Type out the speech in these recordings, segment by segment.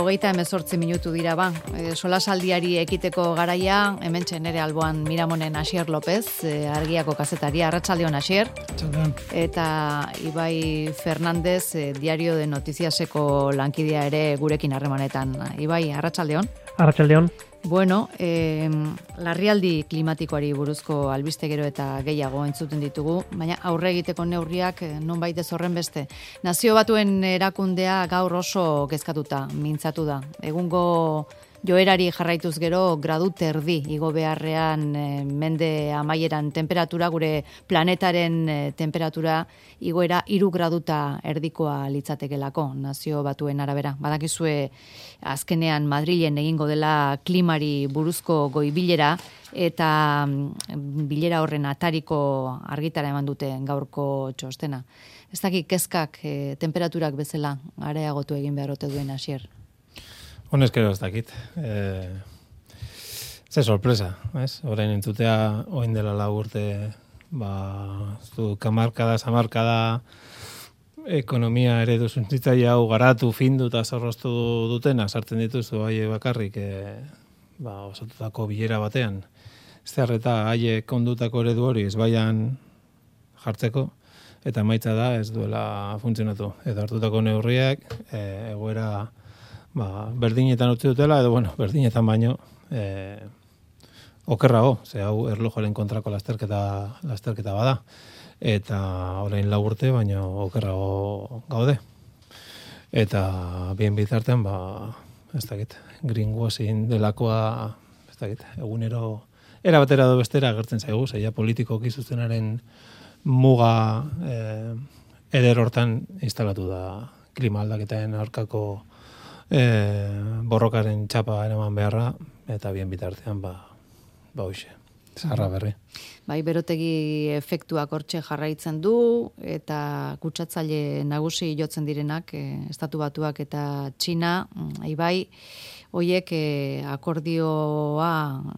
minutu dira ba. Solasaldiari ekiteko garaia, hementxe nere alboan Miramonen Asier López, Argiako kazetaria, arratsaldeon Asier. Eta Ibai Fernandez, Diario de Noticiaseko lankidea ere gurekin harremanetan. Ibai, arratsaldeon. Arratsaldeon. Bueno, larrialdi klimatikoari buruzko albiste gero eta gehiago entzuten ditugu, baina aurre egiteko neurriak nonbait ez horren beste. Nazio Batuen erakundea gaur oso kezkatuta, mintzatu da. Egungo joerari jarraituz gero gradu terdi igo beharrean mende amaieran temperatura, gure planetaren temperatura igoera 3 graduta erdikoa litzatekelako, Nazio Batuen arabera. Badakizue azkenean Madrilen egingo dela klimari buruzko goi-bilera eta bilera horren atariko argitara eman dute gaurko txostena. Ez dakit kezkak temperaturak bezala areagotu egin behar ote duen Asier. Honezkero ez dakit. Ze sorpresa, ez? Orain entzutea, oin dela 4 urte, hamarkada, ekonomia eredu suntzitzaile hau garatu, findu eta zorroztu dutena, sartzen dituzu haie bakarrik, osatutako bilera batean. Zerreta haie kondutako eredu hori ezbaian jartzeko, eta emaitza da ez duela funtzionatu. Edo hartutako neurriak, egoera berdinetan utzi dutela, edo berdinetan baino okerrago, ze hau erlojoaren kontrako lasterketa bada, eta orain 4 urte baino okerrago gaude. Eta bien bitartean, ez dakit, greenwashing delakoa, ez dakit, egunero era batera edo bestera agertzen zaigu, zeia politikoki zuzenaren muga eder hortan instalatu da klima aldaketaren aurkako borrokaren txapa eraman beharra, eta bien bitartean, hoxe, zaharra berri. Bai, berotegi efektuak hortxe jarraitzen du, eta kutsatzaile nagusi jotzen direnak, Estatu Batuak eta Txina, Ibai, hoiek akordioa,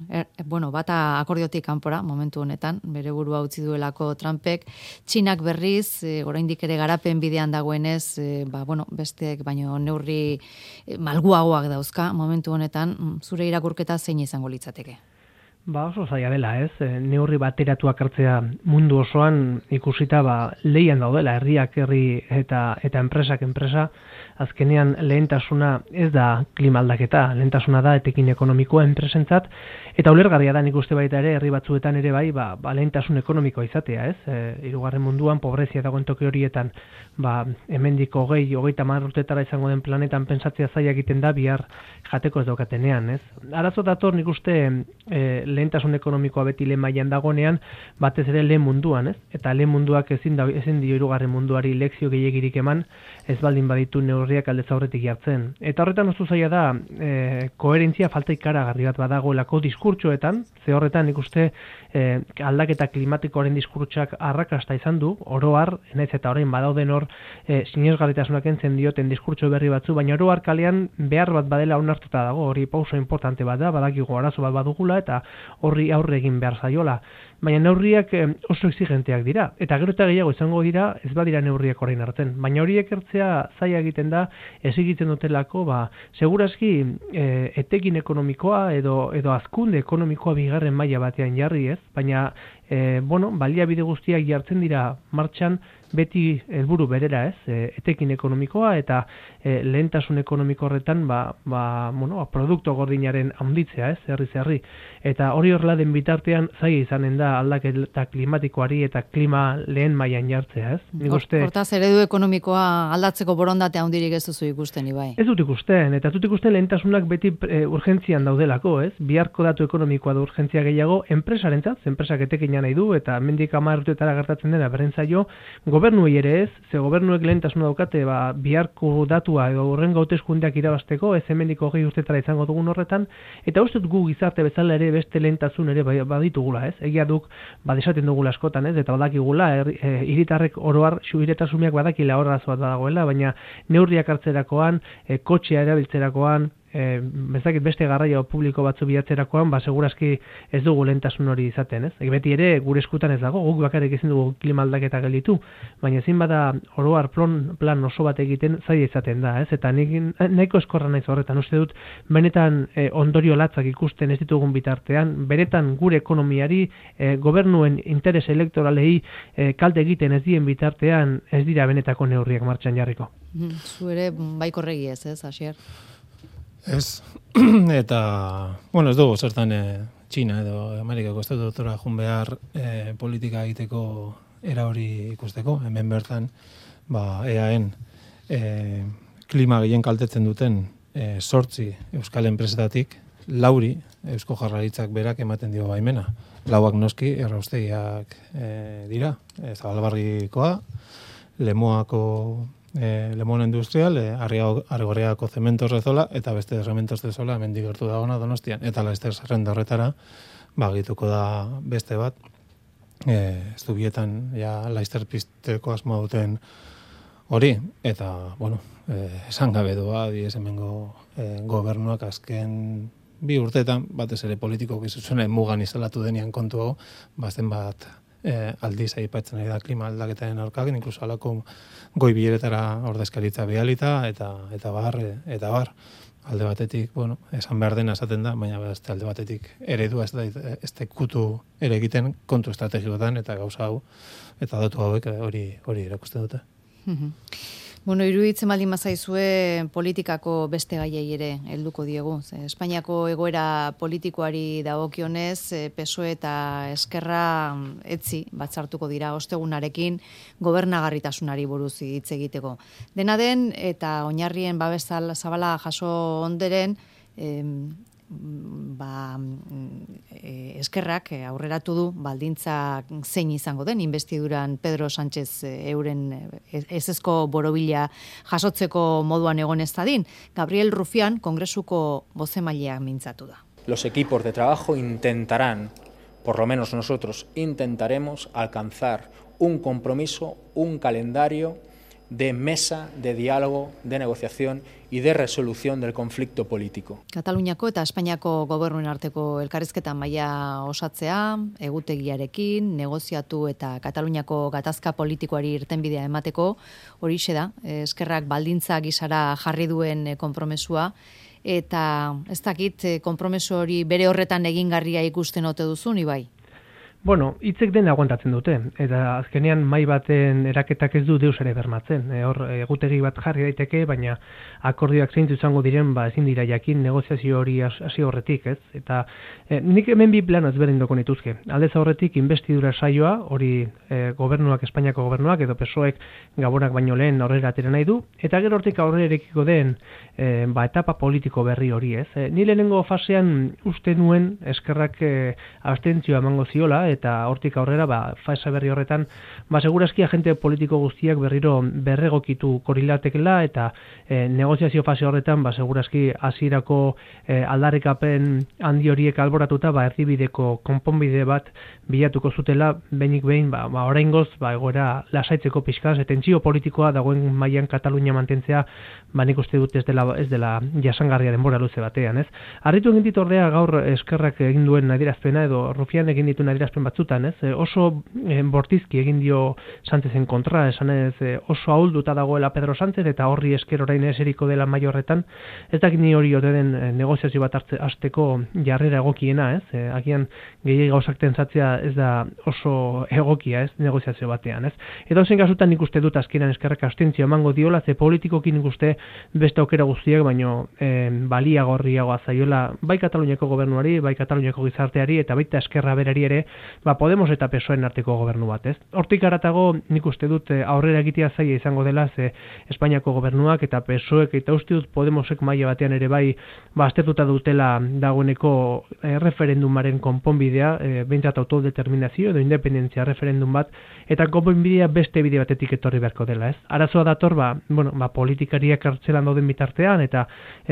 bata akordiotik kanpora, momentu honetan, bere burua utzi duelako Trumpek, Txinak berriz, oraindik ere garapen bidean dagoenez, besteek baino neurri malguagoak dauzka, momentu honetan, zure irakurketa zein izango litzateke? Oso zaila dela, ez? Neurri bateratuak hartzea mundu osoan ikusita leian daudela, herriak herri eta enpresak enpresa, azkenean lehentasuna ez da klima aldaketa, lehentasuna da etekin ekonomikoa enpresentzat, eta ulergarria da nik uste baita ere, herri batzuetan ere lehentasun ekonomikoa izatea, ez? 3. munduan, pobrezia dagoen toki horietan, hemendik 30 urtetara izango den planetan pentsatzea zaila egiten da bihar jateko ez daukatenean, ez? Arazo dator nik uste lehentasun ekonomikoa beti lehen mailan dagonean, batez ere lehen munduan, ez? Eta lehen munduak ezin dio 3. munduari lekzio gehiegirik eman, ez baldin baditu neurriak aldez aurretik jartzen. Eta horretan oso zaila da, koherentzia falta ikaragarri bat badagoelako diskurtsoetan, ze horretan ikuste aldaketa klimatikoaren diskurtsak arrakasta izan du, oroar, naiz eta orain badauden hor sinesgarritasunak entzen dioten diskurtso berri batzu, baina oroar kalean behar bat badela onartuta dago, hori pauso importante bat da, badakigu arazo bat badugula, eta horri aurre egin behar zaiola. Baina neurriak oso exigenteak dira, eta gero eta gehiago izango dira, ez badira neurriak orain hartzen. Baina horiek hartzea zaila egiten da, ezigitzen dutelako, segurazki etekin ekonomikoa edo hazkunde ekonomikoa 2. maila batean jarri, ez? Baina, baliabide guztiak jartzen dira martxan, beti helburu berera, ez? Etekin ekonomikoa eta lehentasun ekonomiko horretan, produkto gordinaren handitzea, ez? Herri. Eta hori horrela den bitartean zaila izanen da aldaketa klimatikoari eta klima lehen mailan jartzea, ez? Hortaz, eredu ekonomikoa aldatzeko borondatea handirik ez duzu ikusten, Ibai. Ez dut ikusten, eta dut ikusten lehentasunak beti urgentzian daudelako, ez? Biharko datu ekonomikoa da urgentzia gehiago, enpresarentzat, enpresak etekina nahi du, eta hemendik 10 urtetara gertatzen dena berrentzaio, gobernuei ere ez, ze gobernuek lehentasuna daukate, biharko datua edo hurrengo hauteskundeak irabazteko, ez hemendik 20 urtetara izango dugun horretan, eta uste dut gu gizarte bezala ere beste lehentasun ere baditugula, ez? Egia duk, desaten dugula askotan, ez? Eta badakigula, hiritarrek oroar, hiretasumiak badakila horrazo bat dagoela, baina neurriak hartzerakoan, kotxea erabiltzerakoan, bezakit beste garraio publiko batzu bilatzerakoan, segurazki ez dugu lehentasun hori izaten, ez? Beti ere gure eskutan ez dago, guk bakarrik ezin dugu klima aldaketa gelditu, baina ezin bada oroar plan oso bat egiten zaila izaten da, ez? Eta nahiko eskorra naiz horretan, uste dut, benetan ondorio latzak ikusten ez ditugun bitartean, benetan gure ekonomiari, gobernuen interes elektoralei kalte egiten ez dien bitartean, ez dira benetako neurriak martxan jarriko. Zu ere baikorregi ez, Asier? Ez, eta, ez dugu zertan Txina edo Amerikako estatutora jun behar politika egiteko era hori ikusteko, hemen bertan, EAen klima gehien kaltetzen duten 8 euskal enpresetatik, 4 Eusko Jaurlaritzak berak ematen dio baimena. 4 noski erraustegiak dira, Zabalbarrikoa, Lemon Industrial, Arrigorriagako Cementos Rezola, eta beste Cementos Rezola hemendik gertu dagoena Donostian. Eta Laster zerrenda horretara, gehituko da beste bat, Zubietan Laster pizteko asmoa duten hori, eta, esan gabe doa, hemengo gobernuak azken 2 urteetan, batez ere politiko gizuzunen mugan instalatu denean kontu hau, bazen bat aldiz aipatzen ari da klima aldaketaren aurkak, inkluso alako goi bileretara ordezkaritza bialita, eta bar. Alde batetik, esan behar dena esaten da, baina beste alde batetik eredua ez da kutu ere egiten kontu estrategikotan, eta gauza hau, eta datu hauek hori erakusten dute. Iruditzen baldin mazaizue politikako beste gaiei ere helduko diegu. Espainiako egoera politikoari dagokionez, PSOE eta Eskerra etzi batzartuko dira ostegunarekin gobernagarritasunari buruz hitz egiteko. Dena den, eta oinarrien babesal zabala jaso onderen, Eskerrak aurreratu du baldintza zein izango den investiduran Pedro Sánchez euren ezezko borobila jasotzeko moduan egon ez dadin. Gabriel Rufián Kongresuko bozemaileak mintzatu da. Los equipos de trabajo intentarán, por lo menos nosotros intentaremos alcanzar un compromiso, un calendario de mesa de diálogo, de negociación y de resolución del conflicto político. Kataluniako eta Espainiako gobernuen arteko elkarrizketa maila osatzea, egutegiarekin, negoziatu eta Kataluniako gatazka politikoari irtenbidea emateko, horixe da, Eskerrak baldintza gisara jarri duen konpromesua, eta ez dakit konpromesu hori bere horretan egingarria ikusten ote duzun, Ibai? Hitzek den aguantatzen dute, eta azkenean mai baten eraketak ez du deus ere bermatzen. Hor, egutegi bat jarri daiteke, baina akordioak zeintu izango diren, ezin dira jakin negoziazio hori hasi horretik, ez? Eta nik hemen 2 plan ezberdin doko nituzke. Aldez horretik, investidura saioa, hori gobernuak, Espainiako gobernuak, edo PSOEk Gabonak baino lehen aurrera atera nahi du, eta gero hortik aurrera erekiko den etapa politiko berri hori, ez? Ni lehenengo fasean uste nuen Eskerrak abstentzioa emango ziola, eta hortik aurrera, fase berri horretan, segurazki agente politiko guztiak berriro berregokitu korilatekela, eta negoziazio fase horretan, segurazki hasierako aldarrikapen handi horiek alboratuta, erdibideko konponbide bat bilatuko zutela, behinik behin, oraingoz, egoera lasaitzeko pixkaz, tentsio politikoa dagoen mailan Katalunia mantentzea, nik uste dut ez dela jasangarria denbora luze batean, ez? Harritu egin ditu ordea gaur Eskerrak egin duen adierazpena, edo Rufián egin dituen adierazpen batzutan, ez? Oso bortizki egin dio Sánchezen kontra, esanez oso ahulduta dagoela Pedro Sánchez, eta horri esker orain eseriko dela maila horretan, ez dakit ni hori ote den negoziazio bat hasteko jarrera egokiena, ez? Agian gehiegi gauzak tentsatzea ez da oso egokia, ez? Negoziazio batean, ez? Eta ozen kasutan nik uste dut azkenan Eskerrak abstentzioa emango diola, ze politikoki nik uste beste aukera guztiak, baino baliagorriagoa zaiola bai Kataluniako gobernuari, bai Kataluniako gizarteari, eta baita Eskerra berari ere, Podemos eta PSOEen arteko gobernu bat, ez? Hortik haratago nik uste dut aurrera egitea zaila izango dela, ze Espainiako gobernuak eta PSOEk, eta uste dut Podemosek maila batean ere bai, aztertuta dutela dagoeneko referendumaren konponbidea, behintzat autodeterminazio edo independentzia referendum bat, eta konponbidea beste bide batetik etorri beharko dela, ez? Arazoa dator, politikariak kartzelan dauden bitartean, eta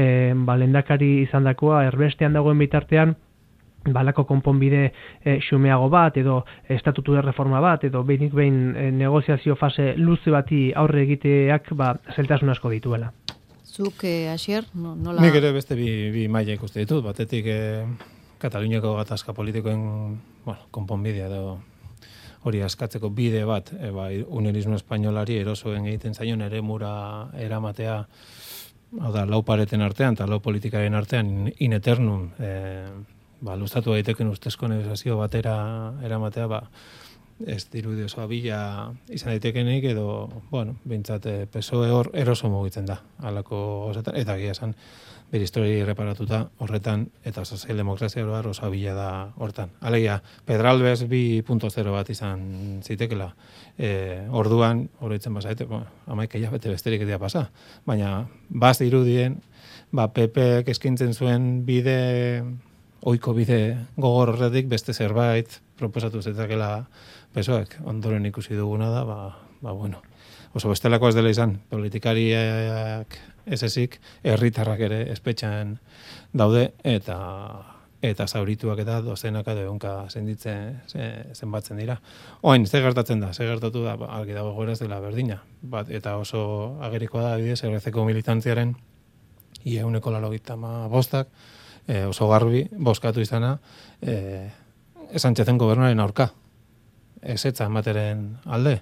lehendakari izandakoa erbestean dagoen bitartean, balako konponbide xumeago bat, edo estatutu de reforma bat, edo behinik behin negoziazio fase luze bati aurre egiteak zeltasun asko dituela. Zuk, Asier, nola? Nik ere beste bi maila ikuste ditut, batetik Kataluniako gatazka politikoen konponbidea edo hori askatzeko bide bat, unionismo espainolari erosoen egiten zaion eremura eramatea, hau da, lau pareten artean eta lau politikaren artean in eternum, luztatu daiteken ustezko negozio batera eramatea, ez dirudi oso abila izan daitekenik edo, bintzat PSOE hor eroso mugitzen da, halako osetan, eta gira esan, bere historia reparatuta horretan, eta sozialdemokrazia oso abila da hortan. Alegia, Pedralbes 2.0 bat izan zitekela. Orduan, horretzen bazaite, amaika bete besterik edia pasa, baina baz irudien, PP eskintzen zuen bide, ohiko bide gogor horretik beste zerbait proposatu zetakela PSOEk, ondoren ikusi duguna da, oso bestelako ez dela izan, politikariak ez ezik, herritarrak ere espetxan daude, eta zaurituak eta dozenaka deunka zenbatzen dira. Oain, ze gertatzen da, gertatu da, argi dago gora ez dela berdina, eta oso agerikoa da, bidez, RC-ko militantziaren, ia 185, oso garbi, bozkatu izana, Sánchezen gobernuaren aurka, ezetza emateren alde,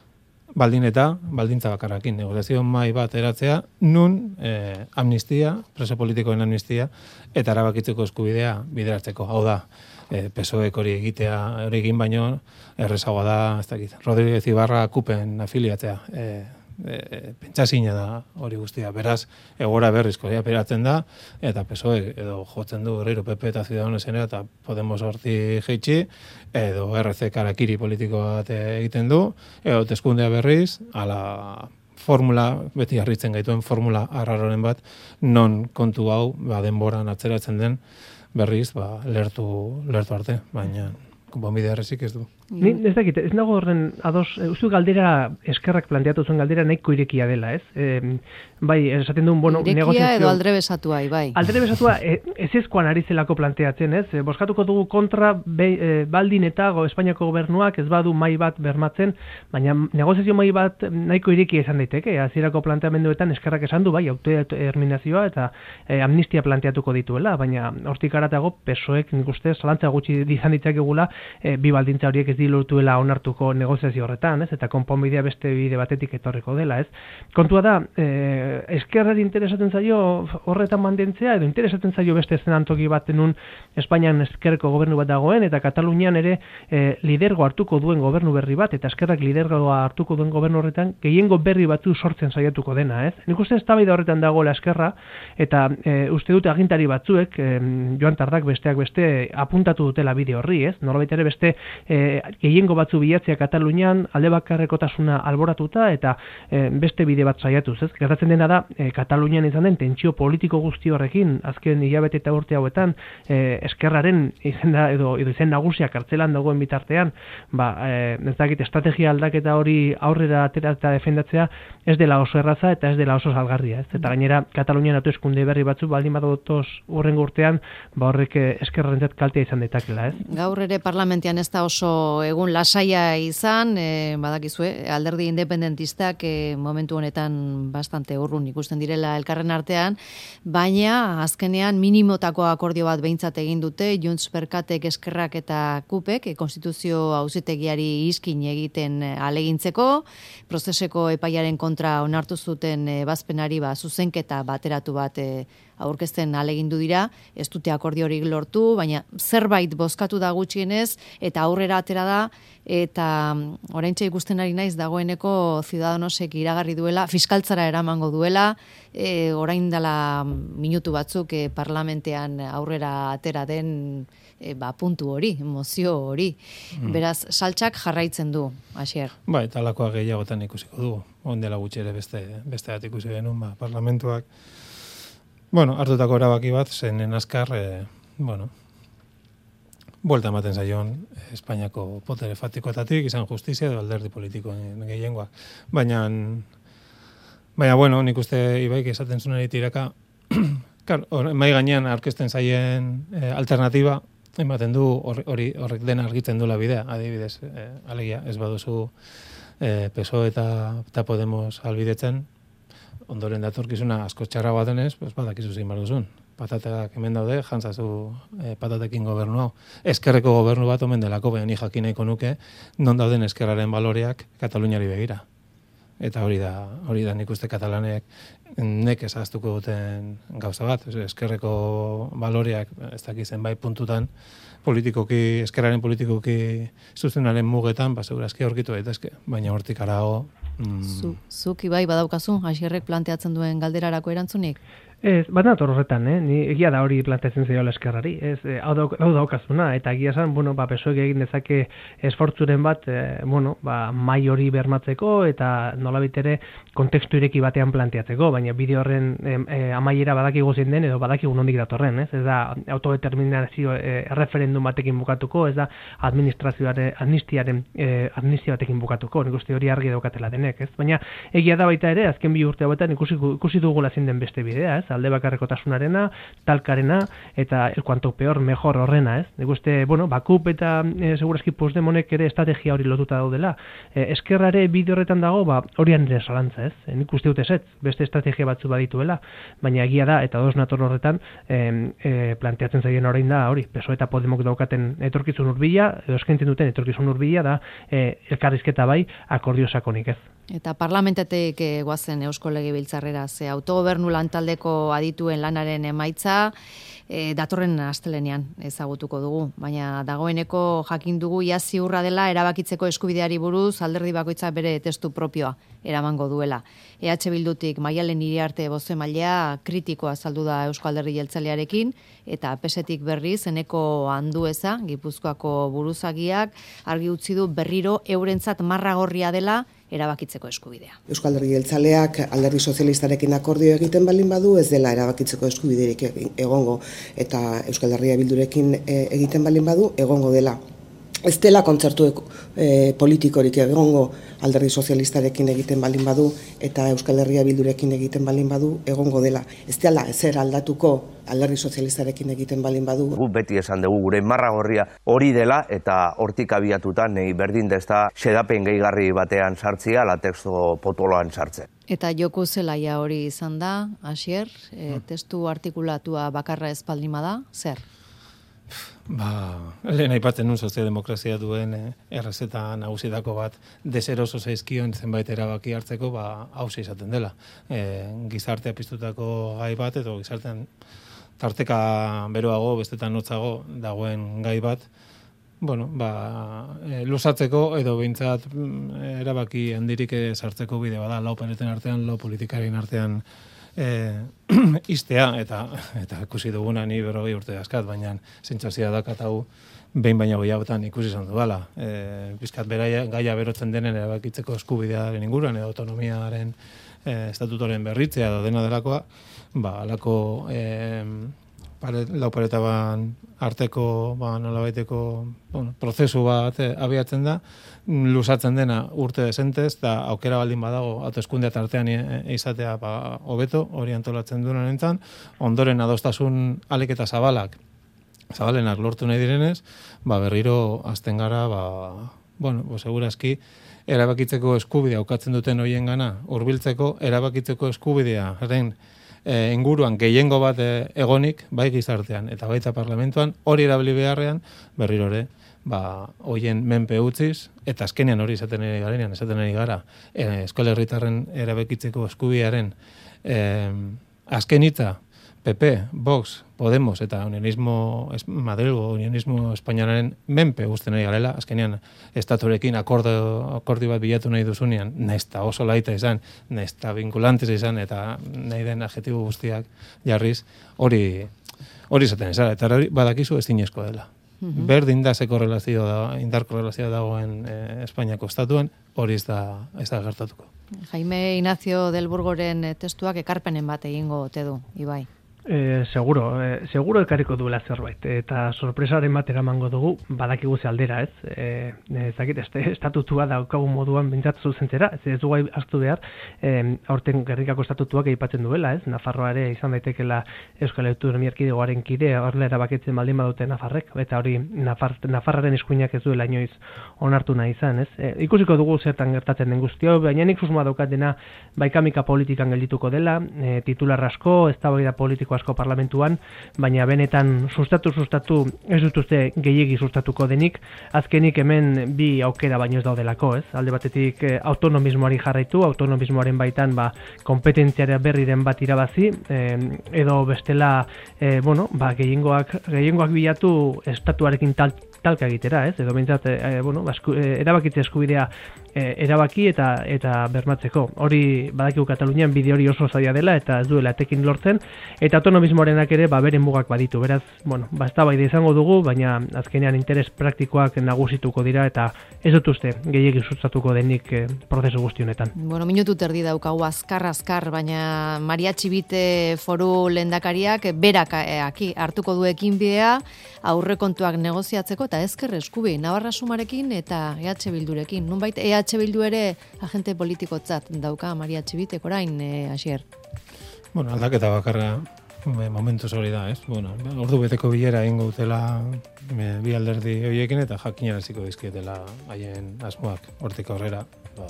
baldintza bakarrakin, negoziazio mai bat eratzea, nun amnistia, preso politikoen amnistia, eta erabakitzeko eskubidea bideratzeko. Hau da, PSOEk hori egitea, hori egin baino, errezagoa da, ez dakit, Rodríguez Ibarra kupen afiliatzea, pentsazina da hori guztia. Beraz, egora berrizko peratzen da, eta PSOE edo jotzen du berriro PP eta Ciudadanosena eta Podemos horti jeitsi, edo RC karakiri politiko bat egiten du, edo teskundea berriz, ala formula, beti harritzen gaituen formula arraroren bat, non kontu hau denboran atzeratzen den berriz, lertu arte, baina konponbide errezik ez du. Ni ez dakit, ez nago horren ados, uste galdera eskerrak planteatu zuen galdera nahiko irekia dela, ez? Bai, esaten duen, negoziazio... Irekia edo aldrebesatua, bai. Aldrebesatua ezkoan ari zelako planteatzen, ez? Boskatuko dugu kontra baldin eta Espainiako gobernuak ez badu mai bat bermatzen, baina negoziazio mai bat nahiko irekia izan daiteke, hasierako planteamenduetan eskerrak esan du, bai, autodeterminazioa eta amnistia planteatuko dituela, baina hortik aratago PSOEk nik uste zalantza gutxi izan ditzakegula bi baldintza horiek ez dilutuela onartuko negoziazio horretan, ez? Eta konponbidea beste bide batetik etorriko dela, ez? Kontua da, eskerrari interesatzen zaio horretan mantentzea, edo interesatzen zaio beste zenantoki batenun Espainian eskerreko gobernu bat dagoen, eta Katalunian ere lidergo hartuko duen gobernu berri bat, eta eskerrak lidergoa hartuko duen gobernu horretan, gehiengo berri batzu sortzen saiatuko dena, ez? Nik uste eztabaida horretan dagoela eskerra, eta uste dute agintari batzuek, Joan Tardak besteak beste apuntatu dutela bide horri, ez? Norbait ere beste gehiengo batzu bilatzea Katalunian alde bakarrekotasuna alboratuta eta beste bide bat saiatuz, ez? Gertatzen dena da Katalunian izan den tentsio politiko guzti horrekin azken hilabete eta urte hauetan eskerraren izenda edo izen nagusia kartzelan dagoen bitartean, ez dakit estrategia aldaketa hori aurrera atera eta defendatzea ez dela oso erraza eta ez dela oso salgarria, ez? Eta gainera Katalunian hauteskunde berri batzu baldin badotoz hurrengo urtean, horrek eskerrarentzat kaltea izan daitekela, ez? Gaur ere parlamentian ez da oso egun lasaia izan, badakizue, alderdi independentistak momentu honetan bastante urrun ikusten direla elkarren artean, baina azkenean minimotako akordio bat behintzat egin dute, Junts Perkatek, Eskerrak eta Kupek, konstituzio auzitegiari iskin egiten alegintzeko, prozeseko epaiaren kontra onartu zuten ebazpenari zuzenketa bateratu bat aurkezten alegindu dira, ez dute akordiorik lortu, baina zerbait bozkatu da gutxienez, eta aurrera atera da, eta oraintxe ikusten ari naiz dagoeneko Ciudadanosek iragarri duela, fiskaltzara eramango duela, orain dela minutu batzuk parlamentean aurrera atera den puntu hori, mozio hori. Beraz, saltxak jarraitzen du, Asier. Eta alakoa gehiagotan ikusiko dugu. Ondela gutxi ere beste bat ikusi genuen, parlamentuak hartutako erabaki bat, zenen azkar, buelta ematen zaion Espainiako potere fatikoetatik, izan justizia edo alderdi politikoen gehiengoak. Baina, nik uste Ibaik esaten zuen tiraka, mai gainean aurkezten zaien alternatiba, ematen du horrek dena argitzen duela bidea, adibidez, alegia, ez baduzu PSOE eta Podemos albidetzen, ondoren datorkizuna asko txarra denez, pues badakizu zein bar duzun. Patatak hemen daude, jantzazu patatekin gobernu hau. Ezkerreko gobernu bat omen delako, baina ni jakin nahiko nuke, non dauden ezkerraren baloreak Kataluniari begira. Eta hori da nik uste katalanek nekez ahaztuko duten gauza bat. Ezkerreko baloreak, ez dakit zenbait puntutan, ezkerraren politikoki zuzenaren mugetan, segurazki aurkitu daitezke, baina hortik harago... Zuk Ibai badaukazu, Asierrek planteatzen duen galderarako erantzunik? Ez, bat nator horretan, ni egia da hori planteatzen zaiola eskerrari, hau daukazuna, eta egia esan, PSOEk egin dezake esfortzuren bat, mai hori bermatzeko, eta nolabait ere kontekstu ireki batean planteatzeko, baina bideo horren amaiera badakigu zein den, edo badakigu nondik datorren, ez da autodeterminazio referendum batekin bukatuko, ez da amnistiaren batekin bukatuko, nik uste hori argi daukatela denek, ez? Baina egia da baita ere, azken 2 urte hauetan ikusi dugula zein den beste bidea, ez? Alde bakarrekotasunarena, talkarena, eta el cuanto peor mejor horrena, ez? Nik uste, Bakup eta segurazki Puigdemontek ere estrategia hori lotuta daudela. Eskerrare bide horretan dago, horian ere zalantza, ez? Nik uste dut ezetz, beste estrategia batzu badituela, baina egia da, eta dos nator horretan, planteatzen zaien orain da, hori, PSOE eta Podemok daukaten etorkizun hurbila, edo eskaintzen duten etorkizun hurbila da, elkarrizketa bai, akordio sakonik, ez? Eta parlamentetik goazen Eusko Legebiltzarrera, ze autogobernu lantaldeko adituen lanaren emaitza datorren astelenean ezagutuko dugu, baina dagoeneko jakin dugu ia ziurra dela erabakitzeko eskubideari buruz alderdi bakoitza bere testu propioa eramango duela. EH Bildutik Maialen Iriarte bozemailea kritikoa azaldu da Eusko Alderdi Jeltzalearekin, eta PSetik berriz Eneko Andueza, Gipuzkoako buruzagiak, argi utzi du berriro eurentzat marragorria dela erabakitzeko eskubidea. Eusko Alderdi Jeltzaleak Alderdi Sozialistarekin akordio egiten balin badu, ez dela erabakitzeko eskubiderik egongo, eta Euskal Herria Bildurekin egiten balin badu, egongo dela. Ez dela kontzertu politikorik egongo Alderdi Sozialistarekin egiten balin badu, eta Euskal Herria Bildurekin egiten balin badu, egongo dela. Ez dela ezer aldatuko Alderdi Sozialistarekin egiten balin badu. Gu beti esan dugu gure marragorria hori dela, eta hortik abiatutan nahi berdin dezta xedapen gehigarri batean sartzia, lateksto potoloan sartzen. Eta joku zelaia hori izan da, Asier, testu artikulatua bakarra espaldima da, zer? Lehen aipatzen nun sozialdemokrazia duen errezeta nagusietako bat deseroso zaizkion zenbait erabaki hartzeko hausia izaten dela. Gizartea piztutako gai bat edo gizartean tarteka beroago, bestetan notzago dagoen gai bat, lusatzeko edo behintzat erabaki handirik sartzeko bide bada, lau pareten artean, lau politikarien artean istea, eta ikusi duguna ni 40 urte askat, baina sentsazioa dakat hau behin baina gehiagotan ikusi izan dudala. Bizkat gaia berotzen denen erabakitzeko eskubidearen inguruan, edo autonomiaren estatutoren berritzea edo dena delakoa, alako lau paretaban arteko nolabaiteko prozesu bat abiatzen da, lusatzen dena urte desentez, eta aukera baldin badago hauteskundea tartean izatea hobeto, hori antolatzen duen honentzan, ondoren adostasun ahalik eta zabalenak lortu nahi direnez, berriro azten gara, segurazki, erabakitzeko eskubidea aukatzen duten horien gana, hurbiltzeko erabakitzeko eskubidea, inguruan gehiengo bat egonik, bai gizartean eta baita parlamentuan, hori erabili beharrean, berriro ere, hoien menpe utziz, eta azkenean hori esaten ari gara, Euskal Herritarren erabakitzeko eskubidearen azken hitza, PP, Vox, Podemos eta Madrilgo unionismo espainolaren menpe guztien ari garela, azkenean estaturekin akordio bat bilatu nahi duzunean, naizta oso laita izan, naizta vinculantes izan, eta nahi den adjetibo guztiak jarriz, hori izaten ezara, eta hori badakizu ez zinezko dela. Berdin da ze indar korrelazioa dagoen Espainiako estatuan, hori ez da gertatuko. Jaime Ignacio del Burgoren testuak ekarpenen bat egingo ote du, Ibai? Seguro ekarriko duela zerbait, eta sorpresaren bat eramango dugu, badakigu ze aldera, ez? Ezakit, estatutua daukagu moduan bintzat zuzentzera, ez dugu hartu behar, aurten Gernikako estatutuak aipatzen duela, ez? Nafarroa ere izan daitekela Euskal Autonomia Erkidegoaren kide, horrela erabakitzen baldin badute Nafarrek, eta hori Nafarraren eskuinak ez duela inoiz onartu nahi izan, ez? Ikusiko dugu zertan gertatzen den guztio, baina nik susmoa daukatena baikamika politikan geldituko dela, titular asko, eztabaida politiko asko parlamentuan, baina benetan sustatu ez dut uste gehiegi sustatuko denik, azkenik hemen bi aukera baino ez daudelako, ez? Alde batetik autonomismoari jarraitu, autonomismoaren baitan kompetentziara berriren bat irabazi, edo bestela gehiengoak bilatu estatuarekin talka egitera, ez? Edo behintzat, erabakitze eskubidea erabaki eta bermatzeko. Hori badakigu Katalunian bide hori oso zaila dela eta ez duela etekin lortzen, eta autonomismoarenak ere beren mugak baditu. Beraz, eztabaida izango dugu, baina azkenean interes praktikoak nagusituko dira eta ez dut uste gehiegi sustatuko denik prozesu guzti honetan. Minutu terdi daukagu azkar, baina Maria Txibite foru lehendakariak berak hartuko du ekinbidea aurrekontuak negoziatzeko eta ezker eskubi Navarra Sumarekin eta EH Bildurekin. Nunbait EH Bildu ere agente politikotzat dauka Maria Txibitek orain, Asier. Aldaketa bakarra momentuz hori da, ez? Ordu beteko bilera egingo dutela bi alderdi horiekin eta jakinaraziko dizkietela haien asmoak hortik aurrera.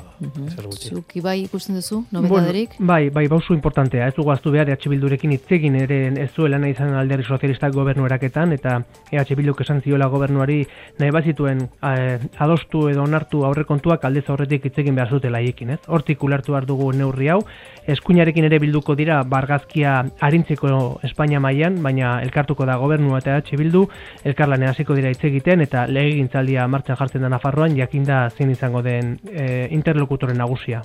Zer gutxi. Zuk ibai ikusten duzu, nobetaderik? Bai, bauzu importantea. Ez dugu aztu behar EH Bildurekin hitzegin ere ez zuela nahi izan alderdi sozialistak gobernueraketan, eta EH Bilduk esan ziola gobernuari nahi bazituen adostu edo onartu aurrekontuak aldez aurretik hitzegin behar zutela haiekin, ez? Hortik ulertu behar dugu neurri hau. Eskuinarekin ere bilduko dira bargazkia arintzeko Espainia mailan, baina elkartuko da gobernua eta EH Bildu, elkarlanean hasiko dira hitz egiten eta legegintzaldia martxan jartzen da Nafarroan, jakinda zein izango den interlokutore nagusia.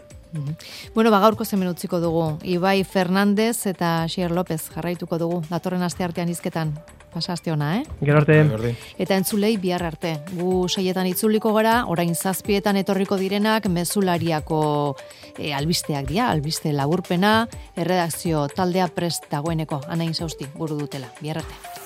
Gaurko hemen utziko dugu. Ibai Fernandez eta Asier López jarraituko dugu. Datorren aste artean hizketan. Pasa aste ona, Gero arte. Eta entzulei bihar arte. Gu 6etan itzuliko gara, orain 7etan etorriko direnak mezulariako albisteak dira, albiste laburpena, erredakzio taldea prest dagoeneko. Anain Sausti buru dutela. Bihar arte.